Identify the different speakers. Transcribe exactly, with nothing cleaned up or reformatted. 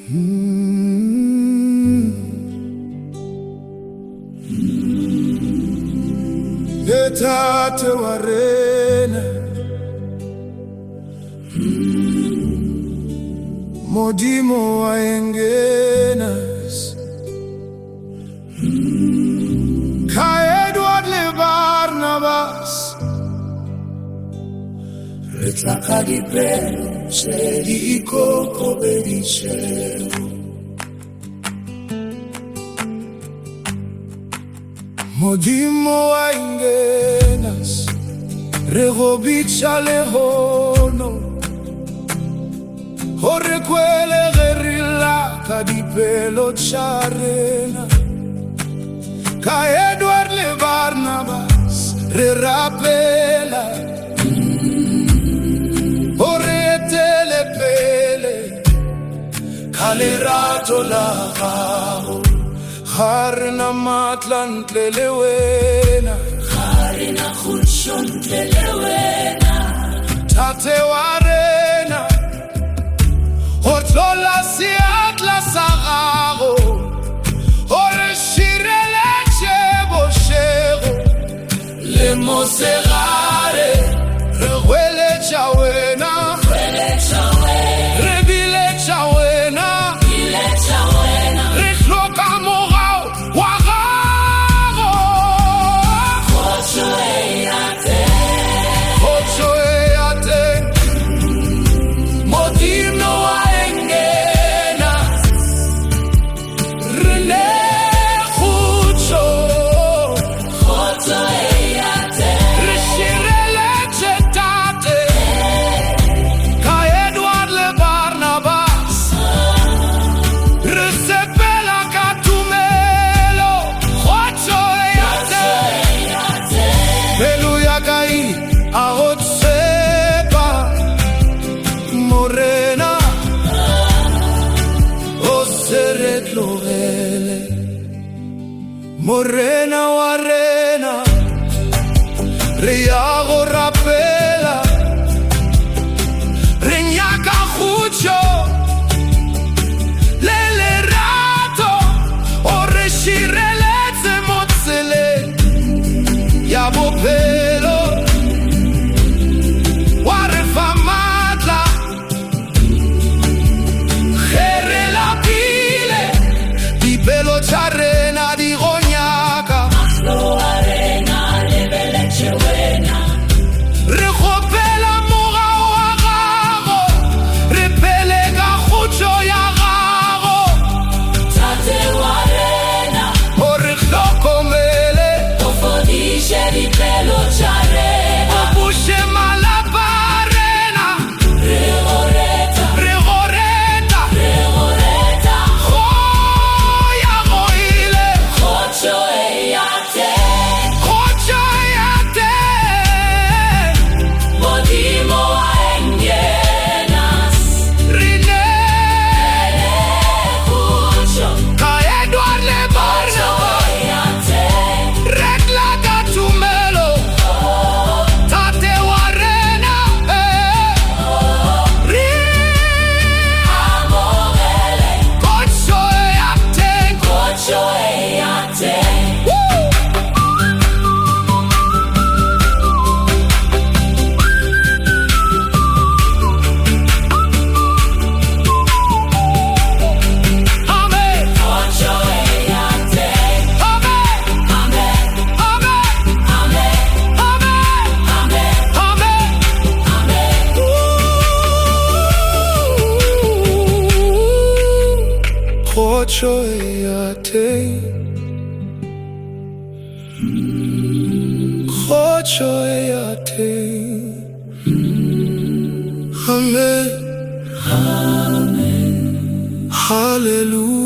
Speaker 1: Etate warena Modimo waengenas Ka Edward le Barnabas Retlaka di pelo Sedi ikoko bedichero Modimo waengenas Regobicha lehono Ore quelle guerrilla di pelo charena Ka Edward le Barnabas re rapela Ore tele pele Kalerato la gao Harina matlan tlelewena
Speaker 2: Harina khutshon tlelewena
Speaker 1: Tate warena Otlola siat la sagaro Ore shirele chebo shego Le moserare Rewele chawena
Speaker 2: Rewele chawena
Speaker 1: Rebile chawena
Speaker 2: Bile chawena
Speaker 1: Rechloka morao Wagaro
Speaker 2: Khocho eyate
Speaker 1: Khocho eyate Modimo Morena warena Riago rapela Rinyaka hucho Lele rato Ore shireleze motsele Yabo pelo Ware famatla Jere la pile Di pelo charena di Khocho eyate Khocho eyate Amen
Speaker 2: Amen
Speaker 1: Hallelujah